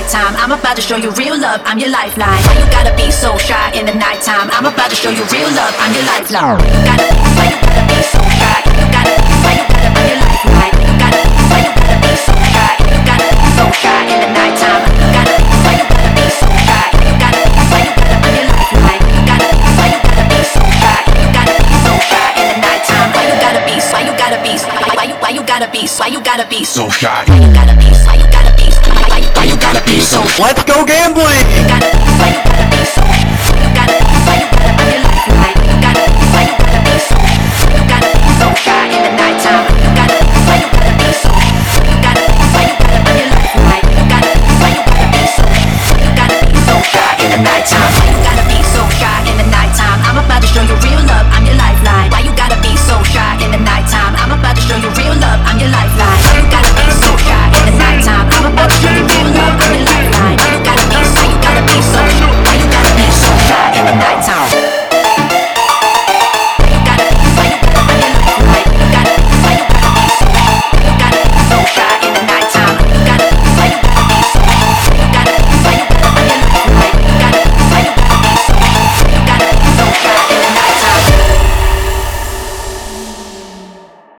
nighttime? I'm about to show you real love, I'm your lifeline. Why you gotta be so shy in the nighttime? I'm about to show you real love, I'm your lifeline. Why you gotta be so shy? You gotta be, why you gotta be your lifeline? You gotta be, why you gotta be so shy? You gotta be so shy in the nighttime. You gotta be, why you gotta be so shy? You gotta be, why you gotta be your lifeline? You gotta be, why you gotta be so shy? You gotta be so shy in the nighttime. Why you gotta be, why you gotta be, why you gotta be, why you gotta be so shy? Why you gotta be, why you gotta be, why you gotta be so shy? Let's go gambling! You gotta be, why you